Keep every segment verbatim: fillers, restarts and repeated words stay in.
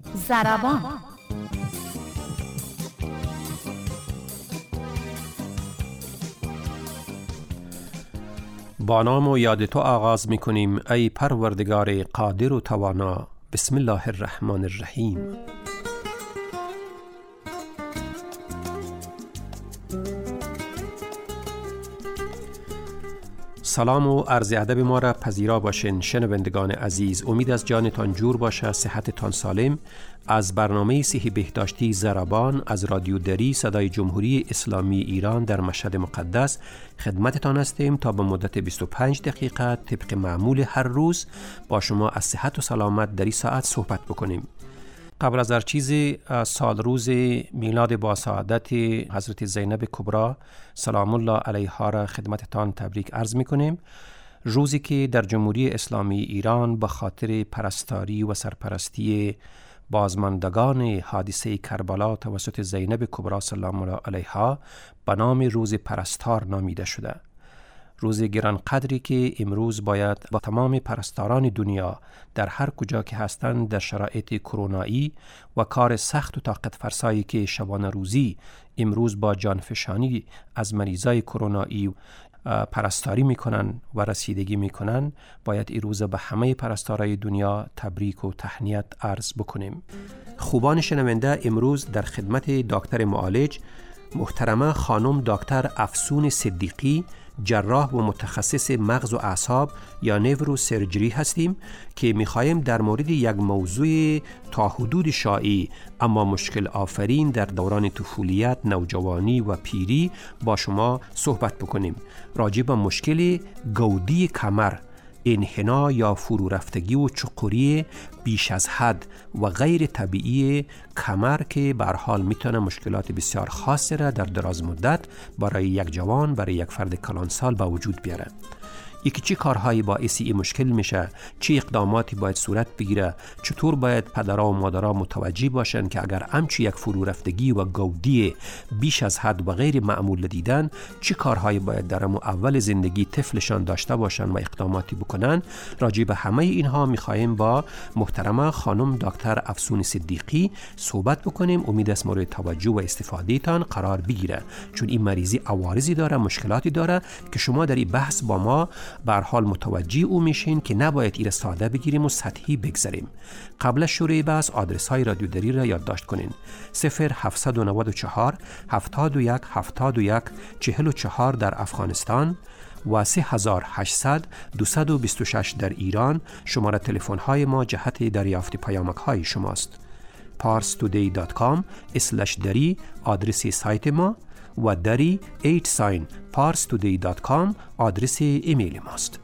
ضربان. با نام و یاد تو آغاز می کنیم ای پروردگار قادر و توانا. بسم الله الرحمن الرحیم. سلام و عرض ادب ما را پذیرا باشین شنوندگان عزیز. امید از جانتان جور باشه، صحتتان سالم. از برنامه صحی بهداشتی ضربان از رادیو دری صدای جمهوری اسلامی ایران در مشهد مقدس خدمتتان هستیم تا به مدت بیست و پنج دقیقه طبق معمول هر روز با شما از صحت و سلامت در این ساعت صحبت بکنیم. قبل از هر چیز سال روز میلاد با سعادت حضرت زینب کبرا سلام الله علیها را خدمتتان تبریک عرض میکنیم. روزی که در جمهوری اسلامی ایران به خاطر پرستاری و سرپرستی بازماندگان حادثه کربلا توسط زینب کبرا سلام الله علیها به نام روز پرستار نامیده شده. روز گرانقدری که امروز باید با تمام پرستاران دنیا در هر کجا که هستند در شرایط کرونایی و کار سخت و طاقت فرسایی که شبانه روزی امروز با جانفشانی از مریضای کرونایی پرستاری میکنن و رسیدگی میکنن، باید این روز به همه پرستارای دنیا تبریک و تهنیت عرض بکنیم. خوبان شنونده، امروز در خدمت دکتر معالج محترمه خانم دکتر افسون صدیقی، جراح و متخصص مغز و اعصاب یا نیورو سرجری هستیم که میخوایم در مورد یک موضوع تا حدود شایع اما مشکل آفرین در دوران طفولیت، نوجوانی و پیری با شما صحبت بکنیم. راجع به مشکل گودی کمر، انحنا یا فرو رفتگی و چقوری بیش از حد و غیر طبیعی کمر که به هر حال میتونه مشکلات بسیار خاصی را در دراز مدت برای یک جوان، برای یک فرد کلانسال به وجود بیاره. یکی چی کارهایی باعث این مشکل میشه، چه اقداماتی باید صورت بگیره، چطور باید پدرها و مادرها متوجه باشن که اگر همچی یک فرو رفتگی و گودی بیش از حد و غیر معمول دیدن، چه کارهایی باید در اول زندگی طفلشان داشته باشن و اقداماتی بکنن. راجع به همه اینها میخوایم با محترمه خانم دکتر افسون صدیقی صحبت بکنیم. امید است مورد توجه و استفاده تان قرار بگیره، چون این مریضی عوارضی داره، مشکلاتی داره که شما در این بحث با ما به هر حال متوجه او میشین که نباید این ساده بگیریم و سطحی بگذاریم. قبل از شروع بحث آدرس های رادیو دری را یادداشت کنین: صفر هفت نه چهار هفتاد و یک هفتاد و یک چهل و چهار در افغانستان و سه هزار و هشتصد دویست و بیست و شش در ایران. شماره تلفن های ما جهت دریافت پیامک های شماست. پارس تودی دات کام اسلش دری آدرس سایت ما و دری ایت ساین پارس تودی دات کام آدرس ایمیل ماست.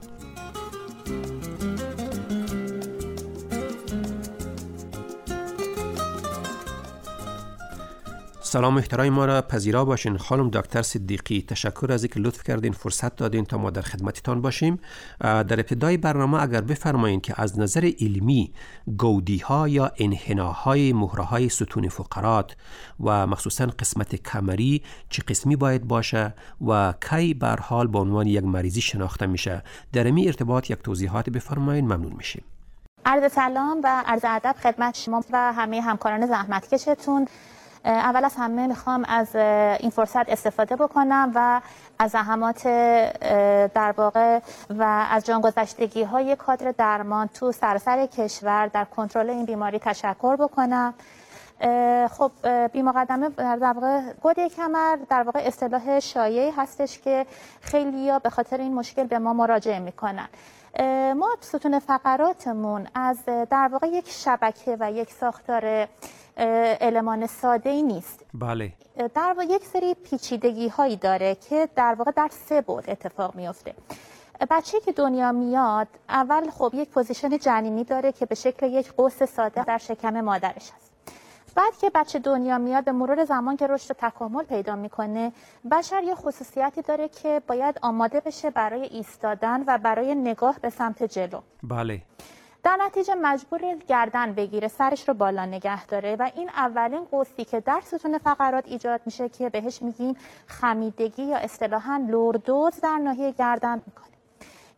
سلام احترام ما را پذیرا باشین خانم دکتر صدیقی. تشکر از اینکه لطف کردین فرصت دادین تا ما در خدمتتان باشیم. در ابتدای برنامه اگر بفرمایین که از نظر علمی گودی ها یا انحناهای مهره های ستون فقرات و مخصوصا قسمت کمری چه قسمی باید باشه و کی به هر حال به عنوان یک مریضی شناخته میشه، در این ارتباط یک توضیحات بفرمایین، ممنون میشیم. عرض سلام و عرض ادب خدمت شما و همه همکاران زحمتکشتون. اول از همه میخوام از این فرصت استفاده بکنم و از زحمات در واقع و از جانگذشتگی های کادر درمان تو سراسر کشور در کنترل این بیماری تشکر بکنم. خب بی مقدمه در واقع گودی کمر در واقع اصطلاح شایعی هستش که خیلی‌ها به خاطر این مشکل به ما مراجعه میکنن. ما ستون فقراتمون از در واقع یک شبکه و یک ساختار المان ساده ای نیست. بله. در واقع یک سری پیچیدگی هایی داره که در واقع در سه بعد اتفاق میفته. بچه‌ای که دنیا میاد اول خب یک پوزیشن جنینی داره که به شکل یک قوس ساده در شکم مادرش هست. بعد که بچه دنیا میاد به مرور زمان که رشد و تکامل پیدا میکنه، بشر یه خصوصیتی داره که باید آماده بشه برای ایستادن و برای نگاه به سمت جلو. بله. در نتیجه مجبور گردن بگیره، سرش رو بالا نگه داره و این اولین قوسی که در ستون فقرات ایجاد میشه که بهش میگیم خمیدگی یا اصطلاحاً لوردوز در ناحیه گردن میکنه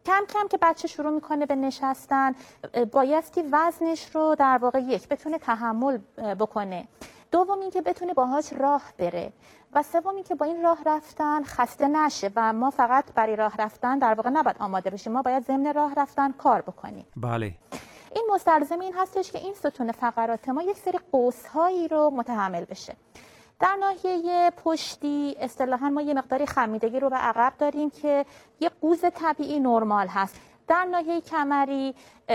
کم کم که بچه شروع میکنه به نشستن بایستی وزنش رو در واقع یک بتونه تحمل بکنه، دوم این که بتونه باهاش راه بره و سوم این که با این راه رفتن خسته نشه و ما فقط برای راه رفتن در واقع نباید آماده بشیم، ما باید ضمن راه رفتن کار بکنیم. بله. این مستلزم این هستش که این ستون فقرات ما یک سری قوس‌هایی رو متحمل بشه. در ناحیه پشتی اصطلاحاً ما یه مقداری خمیدگی رو به عقب داریم که یه قوس طبیعی نرمال هست. در ناحیه کمری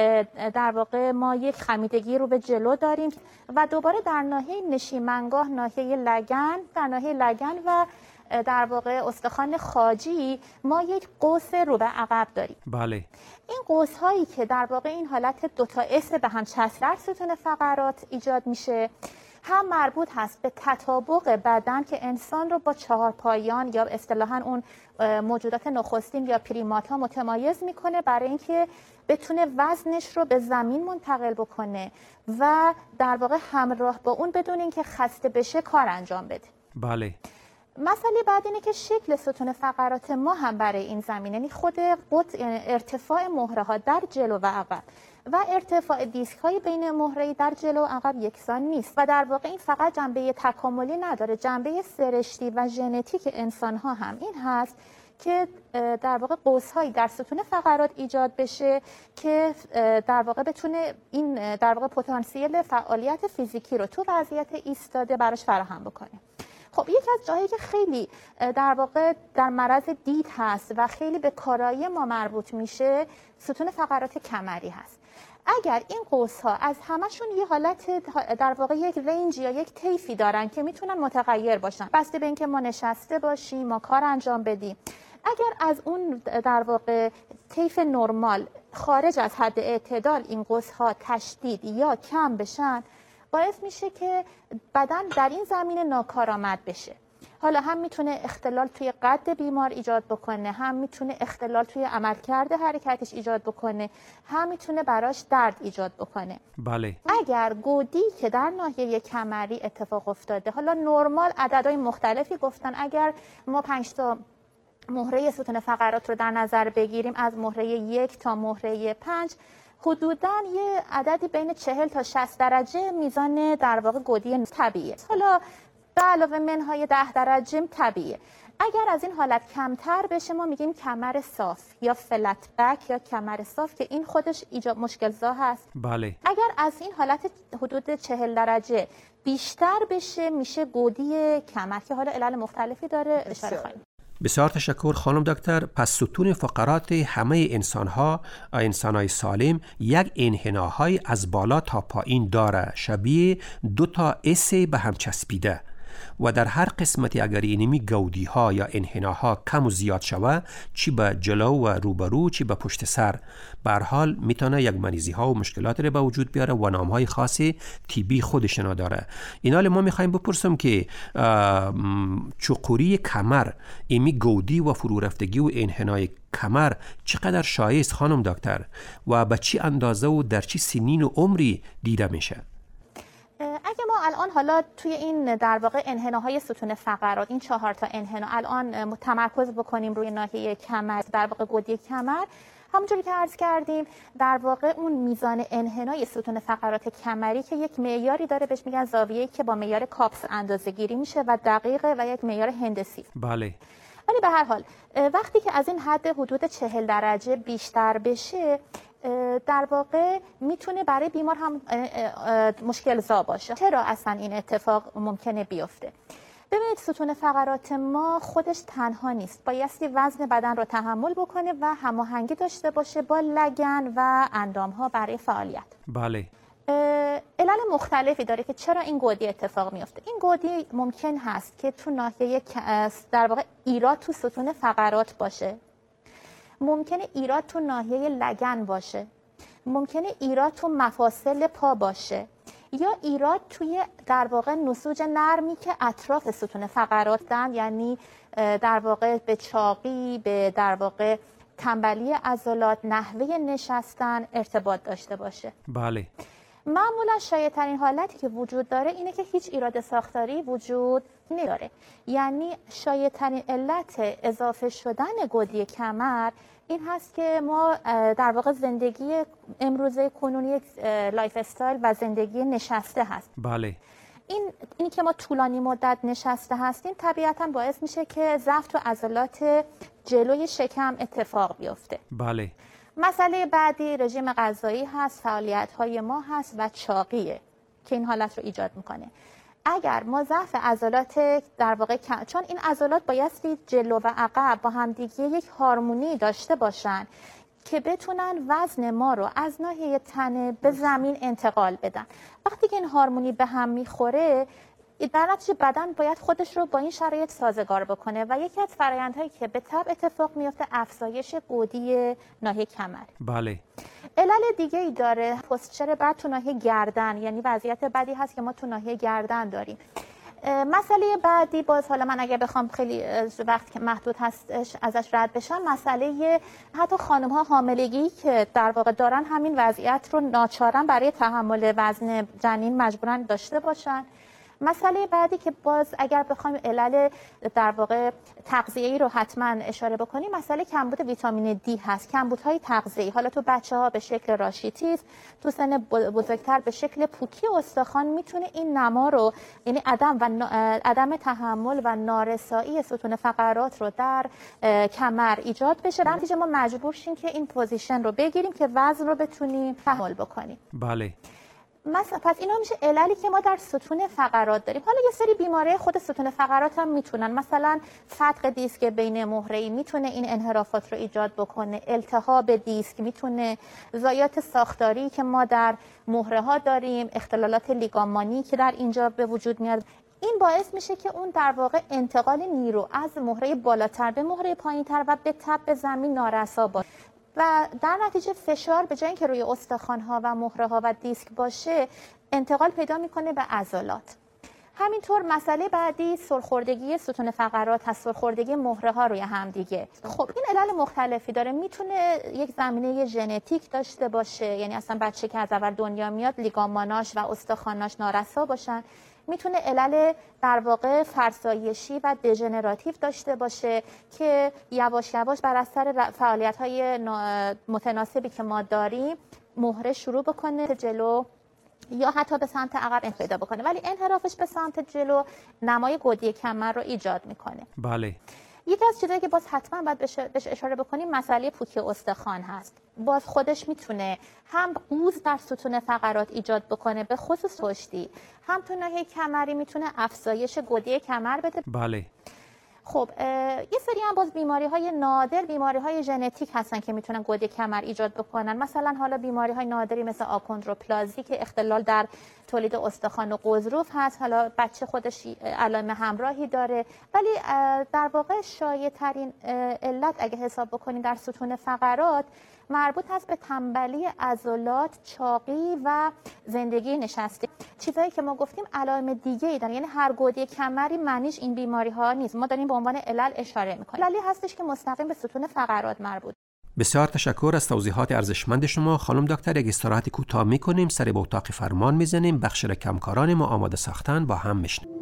در واقع ما یک خمیدگی رو به جلو داریم و دوباره در ناحیه نشیمنگاه، ناحیه لگن، در ناحیه لگن و در واقع استخوان خاجی ما یک قوس رو به عقب داریم. بله. این قوس هایی که در واقع این حالت دو تا اس به هم چسب در ستون فقرات ایجاد میشه هم مربوط هست به تطابق بدن که انسان رو با چهار پایان یا اصطلاحاً اون موجودات نخستین یا پریمات ها متمایز میکنه برای اینکه بتونه وزنش رو به زمین منتقل بکنه و در واقع همراه با اون بدون اینکه خسته بشه کار انجام بده. بله. مسئله بعد اینه که شکل ستون فقرات ما هم برای این زمین، یعنی خود قطع ارتفاع مهره ها در جلو و عقب و ارتفاع دیسک های بین مهره در جلو و عقب یکسان نیست و در واقع این فقط جنبه تکاملی نداره، جنبه سرشتی و ژنتیک انسان ها هم این هست که در واقع قوس هایی در ستون فقرات ایجاد بشه که در واقع بتونه این در واقع پتانسیل فعالیت فیزیکی رو تو وضعیت ایستاده براش فراهم بکنه. خب یکی از جاهایی که خیلی در واقع در معرض دید هست و خیلی به کارایی ما مربوط میشه ستون فقرات کمری هست. اگر این قوس ها از همشون یه حالت در واقع یک رنج یا یک طیفی دارن که میتونن متغیر باشن بسته به اینکه ما نشسته باشیم، ما کار انجام بدیم، اگر از اون در واقع طیف نرمال خارج از حد اعتدال این قوس ها تشدید یا کم بشن باعث میشه که بدن در این زمینه ناکارآمد بشه. حالا هم میتونه اختلال توی قد بیمار ایجاد بکنه، هم میتونه اختلال توی عملکرد حرکتش ایجاد بکنه، هم میتونه براش درد ایجاد بکنه. بله. اگر گودی که در ناحیه کمری اتفاق افتاده، حالا نرمال عددهای مختلفی گفتن، اگر ما پنج تا مهره ستون فقرات رو در نظر بگیریم از مهره یک تا مهره پنج حدوداً یه عددی بین چهل تا شصت درجه میزان در واقع گودی طبیعیه. حالا به علاوه منهای ده درجه طبیعیه. اگر از این حالت کمتر بشه ما میگیم کمر صاف یا فلت بک یا کمر صاف که این خودش ایجاد مشکل‌زا هست. بله. اگر از این حالت حدود چهل درجه بیشتر بشه میشه گودی کمر که حالا علل مختلفی داره اشاره خواهیم. بسیار تشکر خانم دکتر. پس ستون فقرات همه انسان‌ها، انسان‌های سالم یک انحناهای از بالا تا پایین داره، شبیه دو تا اس به هم چسبیده و در هر قسمتی اگر اینمی گودی ها یا انحناها کم و زیاد شوه، چی به جلو و روبرو چی به پشت سر، به هر حال میتونه یک مریضی ها و مشکلات رو به وجود بیاره و نام های خاصی تیبی خودشنا داره. اینال ما میخوایم بپرسم که چقوری کمر، ایمی گودی و فرو رفتگی و انحنای کمر چقدر شایع خانم دکتر و به چی اندازه و در چی سنین و عمری دیده میشه؟ اگه ما الان حالا توی این در واقع انحناهای ستون فقرات، این چهار تا انحنا الان تمرکز بکنیم روی ناحیه کمر، در واقع گودی کمر، همونجوری که عرض کردیم در واقع اون میزان انحنای ستون فقرات کمری که یک معیاری داره بهش میگن زاویه‌ای که با معیار کاپس اندازه‌گیری میشه و دقیقه و یک معیار هندسی. بله. ولی به هر حال وقتی که از این حد حدود چهل درجه بیشتر بشه در واقع میتونه برای بیمار هم مشکل زا باشه. چرا اصلا این اتفاق ممکنه بیفته؟ ببینید ستون فقرات ما خودش تنها نیست، بایستی وزن بدن رو تحمل بکنه و هماهنگی داشته باشه با لگن و اندامها برای فعالیت. بله. علل مختلفی داره که چرا این گودی اتفاق میفته. این گودی ممکن هست که تو ناحیه در واقع ایراد تو ستون فقرات باشه، ممکنه ایراد تو ناحیه لگن باشه، ممکنه ایراد تو مفاصل پا باشه، یا ایراد توی در واقع نسوج نرمی که اطراف ستون فقرات دارن، یعنی در واقع به چاقی، به در واقع تنبلی عضلات، نحوه نشستن ارتباط داشته باشه. بله. معمولا شایع‌ترین حالتی که وجود داره اینه که هیچ ایراد ساختاری وجود نداره. یعنی شایع‌ترین علت اضافه شدن گودی کمر این هست که ما در واقع زندگی امروزه کنونی یک لایف استایل و زندگی نشسته هست. بله. این اینی که ما طولانی مدت نشسته هستیم طبیعتاً باعث میشه که ضعف تو عضلات جلوی شکم اتفاق بیفته. بله. مسئله بعدی رژیم غذایی هست، فعالیت‌های ما هست و چاقیه که این حالت رو ایجاد میکنه. اگر ما ضعف عضلات در واقع چون این عضلات بایستی جلو و عقب با همدیگه یک هارمونی داشته باشن که بتونن وزن ما رو از ناحیه تنه به زمین انتقال بدن. وقتی که این هارمونی به هم میخوره در نتیجه بدن باید خودش رو با این شرایط سازگار بکنه و یکی از فرآیندهایی که به تبع اتفاق میفته افزایش گودی ناحیه کمر. بله. علل دیگه ای داره پوستچر بد تو ناحیه گردن، یعنی وضعیت بدی هست که ما تو ناحیه گردن داریم. مسئله بعدی باز حالا من اگر بخوام خیلی وقت که محدود هستش ازش رد بشم، مسئله حتی خانم ها حاملگی که در واقع دارن همین وضعیت رو ناچارن برای تحمل وزن جنین مجبورن داشته باشن. مسئله بعدی که باز اگر بخوایم علل در واقع تغذیه‌ای رو حتما اشاره بکنیم، مسئله کمبود ویتامین دی هست. کمبودهای تغذیه‌ای حالا تو بچه‌ها به شکل راشیتیس، تو سن بزرگتر به شکل پوکی استخوان میتونه این نما رو، یعنی عدم و عدم تحمل و نارسایی ستون فقرات رو در کمر ایجاد بشه. در نتیجه ما مجبور شیم که این پوزیشن رو بگیریم که وزن رو بتونیم تحمل بکنیم. بله. مثلا پس اینا میشه عللی که ما در ستون فقرات داریم. حالا یه سری بیماری خود ستون فقرات هم میتونن، مثلا فتق دیسک بین مهره‌ای میتونه این انحرافات رو ایجاد بکنه، التهاب دیسک میتونه، ضایعات ساختاری که ما در مهره ها داریم، اختلالات لیگامانی که در اینجا به وجود میاد، این باعث میشه که اون در واقع انتقال نیرو از مهره بالاتر به مهره پایینتر و به تب زمین نارسا باشه و در نتیجه فشار به جای اینکه روی استخوان‌ها و مهره‌ها و دیسک باشه انتقال پیدا میکنه به عضلات. همینطور مسئله بعدی سرخوردگی ستون فقرات هست، سرخوردگی مهره‌ها روی هم دیگه. خب این علل مختلفی داره، میتونه یک زمینه ژنتیک داشته باشه، یعنی اصلا بچه که از اول دنیا میاد لیگاماناش و استخواناش نارسا باشن، میتونه علل در واقع فرسایشی و دژنراتیو داشته باشه که یواش یواش بر اثر فعالیت‌های متناسبی که ما داریم مهره شروع بکنه جلو یا حتی به سمت عقب انحراف پیدا بکنه، ولی انحرافش به سمت جلو نمای گودی کمر رو ایجاد میکنه. بله. یکی از چیزایی که باز حتما باید بهش اشاره بکنیم مسئله پوکی استخوان هست. باز خودش میتونه هم قوز در ستون فقرات ایجاد بکنه به خصوص پشتی، هم تو ناحیه کمری میتونه افزایش گودی کمر بده. بله. خب یه سری هم باز بیماری های نادر، بیماری های ژنتیک هستن که میتونن گودی کمر ایجاد بکنن. مثلا حالا بیماری های نادری مثل آکوندروپلازی که اختلال در تولید استخوان و غضروف هست، حالا بچه خودش علائم همراهی داره، ولی در واقع شایع ترین علت اگه حساب بکنین در ستون فقرات مربوط هست به تنبلی عضلات، چاقی و زندگی نشسته. چیزایی که ما گفتیم علائم دیگه ای دارن، یعنی هر گودی کمری معنیش این بیماری ها نیست. ما داریم به عنوان علل اشاره میکنیم. عللی هستش که مستقیم به ستون فقرات مربوط. بسیار تشکر از توضیحات ارزشمند شما خانم دکتر. یک استراحت کوتاه میکنیم، سر به اتاق فرمان میزنیم، بخش را کمکاران ما آماده ساختن با هم میشنیم.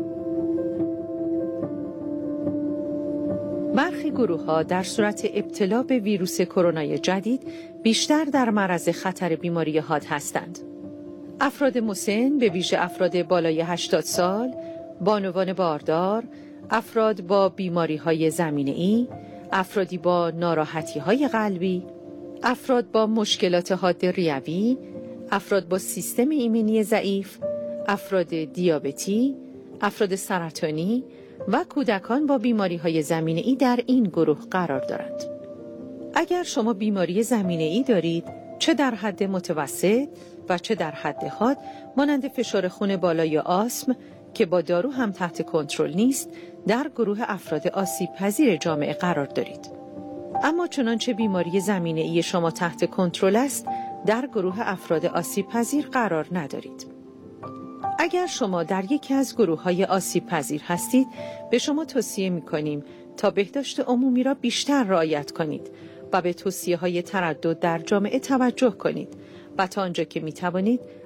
برخی گروه‌ها در صورت ابتلا به ویروس کرونا جدید بیشتر در معرض خطر بیماری حاد هستند. افراد مسن، به ویژه افراد بالای هشتاد سال، بانوان باردار، افراد با بیماری‌های زمینه‌ای، افرادی با ناراحتی‌های قلبی، افراد با مشکلات حاد ریوی، افراد با سیستم ایمنی ضعیف، افراد دیابتی، افراد سرطانی و کودکان با بیماری‌های زمینه‌ای در این گروه قرار دارند. اگر شما بیماری زمینه‌ای دارید، چه در حد متوسط و چه در حد حاد، مانند فشار خون بالا یا آسم که با دارو هم تحت کنترل نیست، در گروه افراد آسیب پذیر جامعه قرار دارید. اما چنانچه بیماری زمینه‌ای شما تحت کنترل است، در گروه افراد آسیب پذیر قرار ندارید. اگر شما در یکی از گروه‌های آسیب پذیر هستید، به شما توصیه می‌کنیم تا بهداشت عمومی را بیشتر رعایت کنید و به توصیه‌های تردد در جامعه توجه کنید و تا آنجا که می‌توانید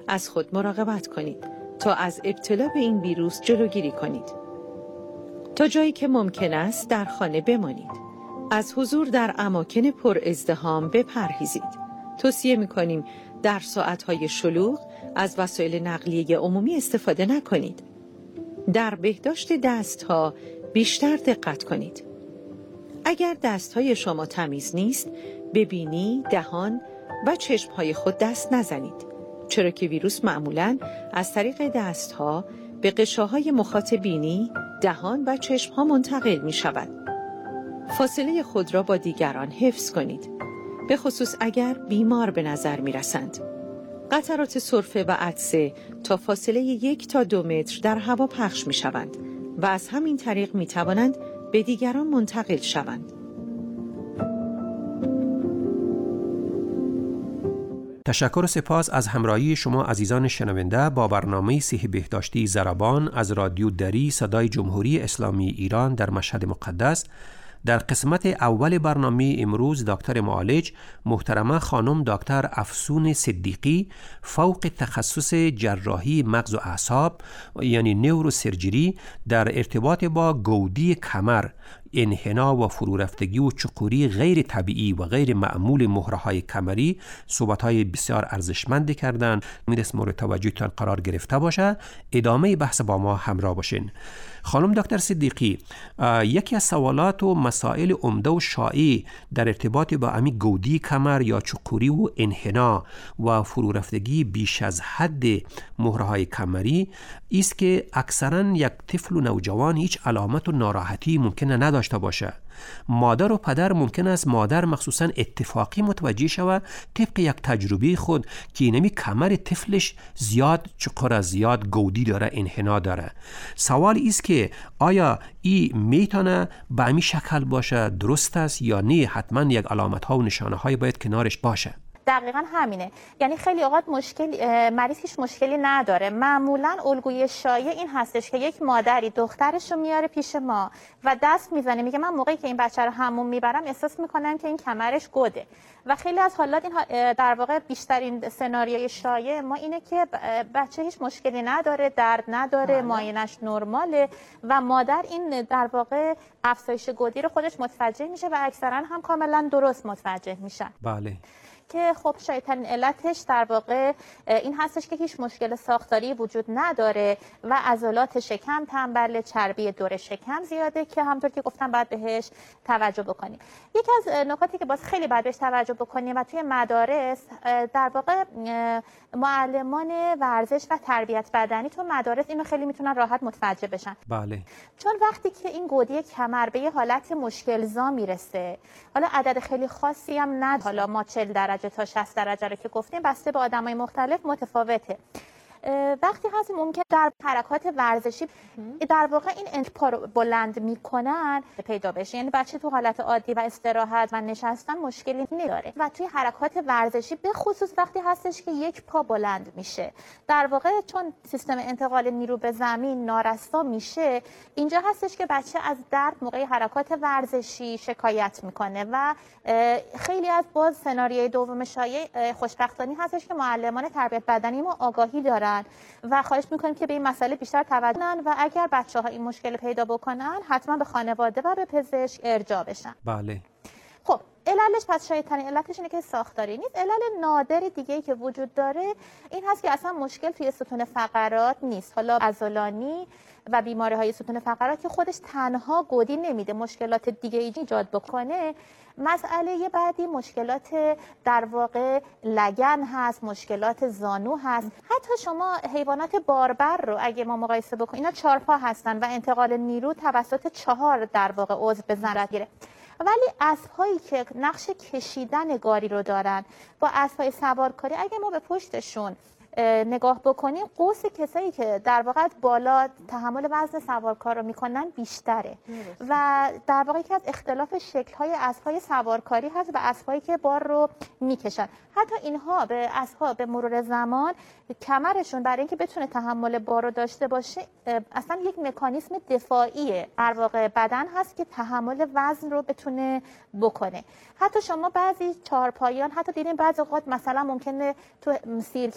از خود مراقبت کنید تا از ابتلا به این ویروس جلوگیری کنید. تا جایی که ممکن است در خانه بمانید. از حضور در اماکن پر ازدحام بپرهیزید. توصیه می‌کنیم در ساعت‌های شلوغ از وسایل نقلیه عمومی استفاده نکنید. در بهداشت دست‌ها بیشتر دقت کنید. اگر دست‌های شما تمیز نیست، به بینی، دهان و چشم‌های خود دست نزنید، چرا که ویروس معمولاً از طریق دست‌ها به غشاهای مخاط بینی، دهان و چشم‌ها منتقل می‌شود. فاصله خود را با دیگران حفظ کنید، به خصوص اگر بیمار به نظر می‌رسند. قطرات سرفه و عطسه تا فاصله یک تا دو متر در هوا پخش می‌شوند و از همین طریق می‌توانند به دیگران منتقل شوند. تشکر و سپاس از همراهی شما عزیزان شنونده با برنامه صحی بهداشتی زربان از رادیو دری صدای جمهوری اسلامی ایران در مشهد مقدس. در قسمت اول برنامه امروز دکتر معالج محترمه خانم دکتر افسون صدیقی فوق تخصص جراحی مغز و اعصاب یعنی نوروسرجری در ارتباط با گودی کمر، انحنا و فرورفتگی و چقوری غیر طبیعی و غیر معمول مهره‌های کمری صحبت‌های بسیار ارزشمند کردن. می‌رسه مورد توجهتان قرار گرفته باشه. ادامه بحث با ما همراه باشین. خانم دکتر صدیقی، یکی از سوالات و مسائل عمده و شایع در ارتباط با امی گودی کمر یا چقوری و انحنا و فرورفتگی بیش از حد مهره‌های کمری است که اکثراً یک طفل و نوجوان هیچ علامت و ناراحتی ممکنه نداشته باشه. مادر و پدر ممکن است مادر مخصوصاً اتفاقی متوجه شود طبق یک تجربه خود که اینمی کمر طفلش زیاد چقر، زیاد گودی داره، انحنا داره. سوال است که آیا این میتونه به امی شکل باشه، درست است یا نه؟ حتما یک علامت ها و نشانه های باید کنارش باشه. دقیقاً همینه. یعنی خیلی اوقات مشکل مریض هیچ مشکلی نداره. معمولاً الگوی شایع این هستش که یک مادری دخترش رو میاره پیش ما و دست میزنه، میگه من موقعی که این بچه رو حموم میبرم احساس میکنم که این کمرش گده. و خیلی از حالات این در واقع بیشترین سناریوی شایع ما اینه که بچه هیچ مشکلی نداره، درد نداره، معاینش نرماله و مادر این در واقع افزایش گودی رو خودش متوجه میشه و اکثرا هم کاملا درست متوجه میشن. بله. که خب شایع‌ترین علتش در واقع این هستش که هیچ مشکل ساختاری وجود نداره و عضلات شکم تنبل، چربی دور شکم زیاده که همونطور که گفتم باید بهش توجه بکنیم. یکی از نکاتی که باز خیلی باید بهش توجه بکنیم و توی مدارس در واقع معلمان ورزش و تربیت بدنی تو مدارس اینو خیلی میتونن راحت متوجه بشن. بله. چون وقتی که این گودی کمر به یه حالت مشکل‌زا میرسه، حالا عدد خیلی خاصی هم ند، حالا ما چهل درجه تا شصت درجه رو که گفتیم بسته به آدمای مختلف متفاوته. وقتی هست ممکن در حرکات ورزشی در واقع این انتپا رو بلند میکنن پیدا بشه، یعنی بچه تو حالت عادی و استراحت و نشستن مشکلی نداره و توی حرکات ورزشی به خصوص وقتی هستش که یک پا بلند میشه در واقع چون سیستم انتقال نیرو به زمین نارسا میشه، اینجا هستش که بچه از درد موقع حرکات ورزشی شکایت میکنه و خیلی از باز سناریوی دوم شایع خوشبختانه هستش که معلمان تربیت بدنی ما آگاهی دارن و خواهش میکنیم که به این مسئله بیشتر توجه کنن و اگر بچه‌ها این مشکل پیدا بکنن حتما به خانواده و به پزشک ارجاع بشن. بله. خب علتش پس شایع‌ترین علتش اینه که ساختاری نیست. علت نادر دیگه‌ای که وجود داره این هست که اصلا مشکل توی ستون فقرات نیست. حالا عضلانی و بیماری‌های ستون فقرات که خودش تنها گودی نمیده، مشکلات دیگه‌ای ایجاد بکنه. مسئله بعدی مشکلات در واقع لگن هست، مشکلات زانو هست. حتی شما حیوانات باربر رو اگه ما مقایسه بکنیم، اینا چهارپا هستن و انتقال نیرو توسط چهار در واقع عضو به ضرر میره. ولی اسب‌هایی که نقش کشیدن گاری رو دارن با اسب‌های سوارکاری، اگه ما به پشتشون نگاه بکنیم قوس کسایی که در واقع بالا تحمل وزن سوارکار رو میکنن بیشتره و در واقع یکی از اختلاف شکل‌های اسب‌های سوارکاری هست و اسب‌هایی که بار رو میکشن. حتی اینها به اسب‌ها به مرور زمان کمرشون برای اینکه بتونه تحمل بار رو داشته باشه اصلا یک مکانیزم دفاعی در واقع بدن هست که تحمل وزن رو بتونه بکنه. حتی شما بعضی چهارپایان حتی دیدین بعضی اوقات مثلا ممکنه تو سیرک‌ها به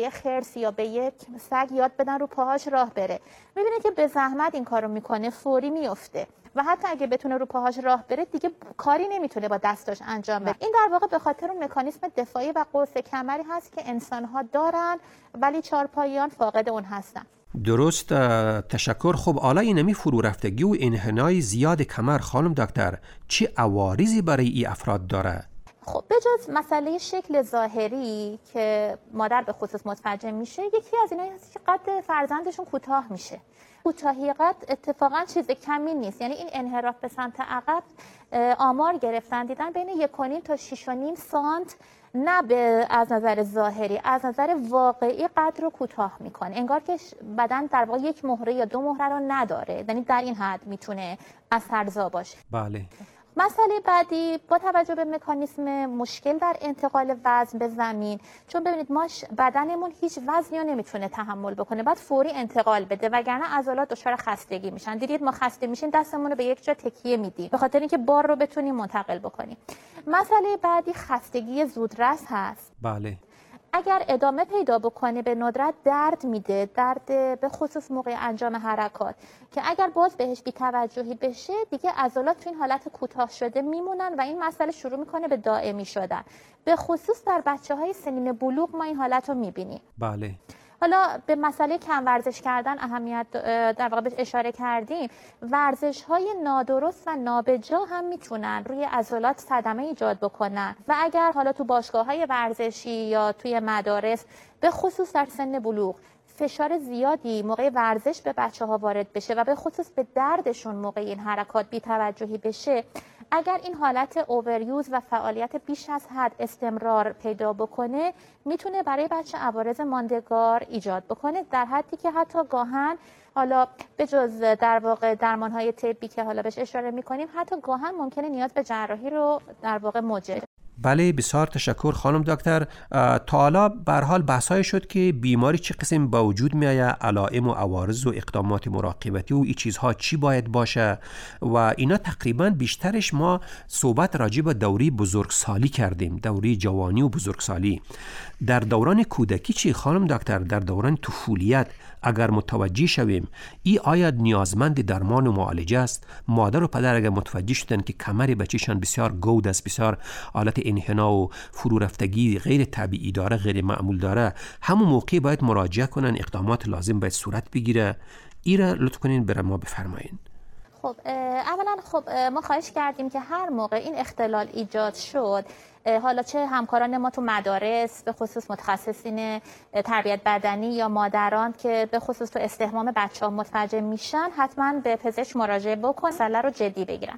یک خرس یا به یک سگ یاد بدن رو پاهاش راه بره، می‌بینید که به زحمت این کارو میکنه، فوری میفته و حتی اگه بتونه رو پاهاش راه بره دیگه کاری نمیتونه با دستاش انجام بده. این در واقع به خاطر اون مکانیزم دفاعی و قوس کمری هست که انسان‌ها دارن ولی چهارپاییان فاقد اون هستن. درست، تشکر. خب حالا اینمی فرو رفتگی و انحنای زیاد کمر خانم دکتر چه عوارضی برای این افراد داره؟ خب به جز مسئله شکل ظاهری که مادر به خصوص متوجه میشه، یکی از اینایی هست که قد فرزندشون کوتاه میشه. کوتاهی قد اتفاقا چیز کمی نیست، یعنی این انحراف به سمت عقب آمار گرفتن دیدن بین یک و نیم تا شش و نیم سانت نه به از نظر ظاهری، از نظر واقعی قد رو کوتاه میکنه، انگار که بدن در واقع یک مهره یا دو مهره رو نداره، یعنی در این حد میتونه اثرزا باشه. بله. مسئله بعدی با توجه به مکانیسم مشکل در انتقال وزن به زمین، چون ببینید ما بدنمون هیچ وزنی رو نمیتونه تحمل بکنه، باید فوری انتقال بده وگرنه عضلات دچار خستگی میشن. دیدید ما خسته میشیم دستمون رو به یک جا تکیه میدیم به خاطر اینکه بار رو بتونیم منتقل بکنیم. مسئله بعدی خستگی زودرس هست. بله. اگر ادامه پیدا بکنه به ندرت درد میده، درد به خصوص موقع انجام حرکات که اگر باز بهش بی‌توجهی بشه دیگه عضلات تو این حالت کوتاه شده میمونن و این مسئله شروع میکنه به دائمی شدن. به خصوص در بچه‌های سنین بلوغ ما این حالت رو میبینیم. بله. حالا به مسئله کم ورزش کردن اهمیت در واقع بهش اشاره کردیم. ورزش‌های نادرست و نابجا هم میتونن روی عضلات صدمه ایجاد بکنن و اگر حالا تو باشگاه‌های ورزشی یا توی مدارس به خصوص در سن بلوغ فشار زیادی موقع ورزش به بچه‌ها وارد بشه و به خصوص به دردشون موقع این حرکات بی‌توجهی بشه، اگر این حالت اووریوز و فعالیت بیش از حد استمرار پیدا بکنه میتونه برای بچه عوارض ماندگار ایجاد بکنه، در حدی که حتی گاهن حالا به جز در واقع درمان‌های طبی که حالا بهش اشاره می‌کنیم حتی گاهن ممکنه نیاز به جراحی رو در واقع موجب. بله، بسیار تشکر خانم دکتر. تا حالا به هر حال بحثای شد که بیماری چه قسم با وجود میآید، علائم و عوارض و اقدامات مراقبتی و این چیزها چی باید باشه و اینا تقریبا بیشترش ما صحبت راجع به دوره بزرگسالی کردیم، دوره جوانی و بزرگسالی. در دوران کودکی چی خانم دکتر؟ در دوران طفولیت اگر متوجه شویم ای آیا نیازمند درمان و معالجه است؟ مادر و پدر اگر متوجه شدن که کمر بچه‌شان بسیار گود است، بسیار حالت انحنا و فرو رفتگی غیر طبیعی داره، غیر معمول داره، همون موقع باید مراجعه کنن، اقدامات لازم باید صورت بگیره. ای را لطف کنین برای ما بفرمایین. خب اولا خب ما خواهش کردیم که هر موقع این اختلال ایجاد شد، حالا چه همکاران ما تو مدارس به خصوص متخصصین تربیت بدنی یا مادران که به خصوص تو استحمام بچه‌ها متوجه میشن حتما به پزشک مراجعه بکن، مسئله رو جدی بگیرن.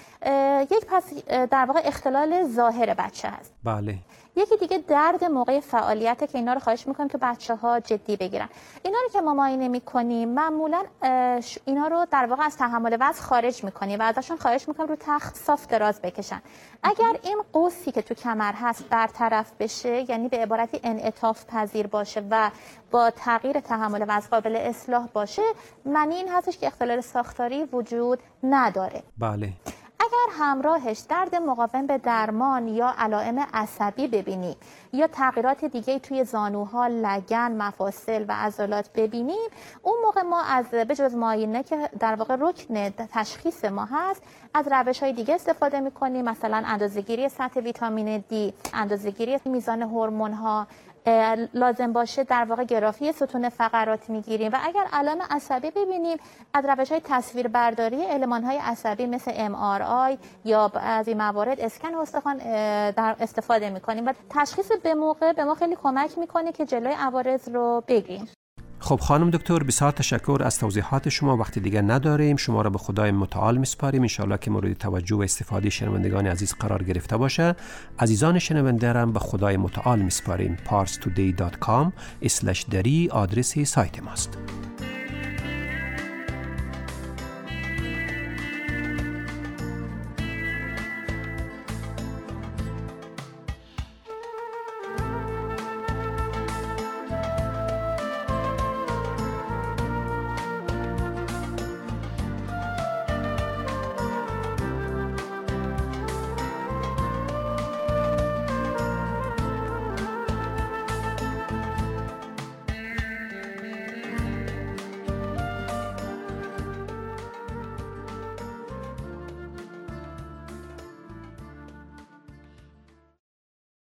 یک پس در واقع اختلال ظاهر بچه هست. بله. یکی دیگه درد موقع فعالیت که اینا رو خواهش میکنیم که بچه‌ها جدی بگیرن. اینا رو که ما معاینه میکنیم معمولا اینا رو در واقع از تحمل وزن خارج میکنیم و ازشون خواهش میکنیم رو تخت صاف دراز بکشن. اگر این قوسی که تو کمر هست برطرف بشه، یعنی به عبارتی انعطاف پذیر باشه و با تغییر تحمل وزن قابل اصلاح باشه، معنی این هستش که اختلال ساختاری وجود نداره. بله. اگر همراهش درد مقاوم به درمان یا علائم عصبی ببینیم یا تغییرات دیگه توی زانوها، لگن، مفاصل و عضلات ببینیم، اون موقع ما از بجز معاینه که در واقع رکن تشخیص ما هست، از روش‌های دیگه استفاده می‌کنیم، مثلا اندازه‌گیری سطح ویتامین دی، اندازه‌گیری میزان هورمون‌ها، لازم باشه در واقع گرافی ستون فقرات میگیریم و اگر علائم عصبی ببینیم از روش‌های تصویربرداری المان‌های عصبی مثل ام آر آی یا از این موارد اسکن استخوان در استفاده می‌کنیم و تشخیص به موقع به ما خیلی کمک می‌کنه که جلوی عوارض رو بگیریم. خب خانم دکتر بسیار تشکر از توضیحات شما. وقتی دیگر نداریم، شما را به خدای متعال میسپاریم، ان شاءالله که مورد توجه و استفاده شنوندگان عزیز قرار گرفته باشه. عزیزان شنونده را به خدای متعال میسپاریم. پارس تودی دات کام اسلش دری آدرس سایت ماست.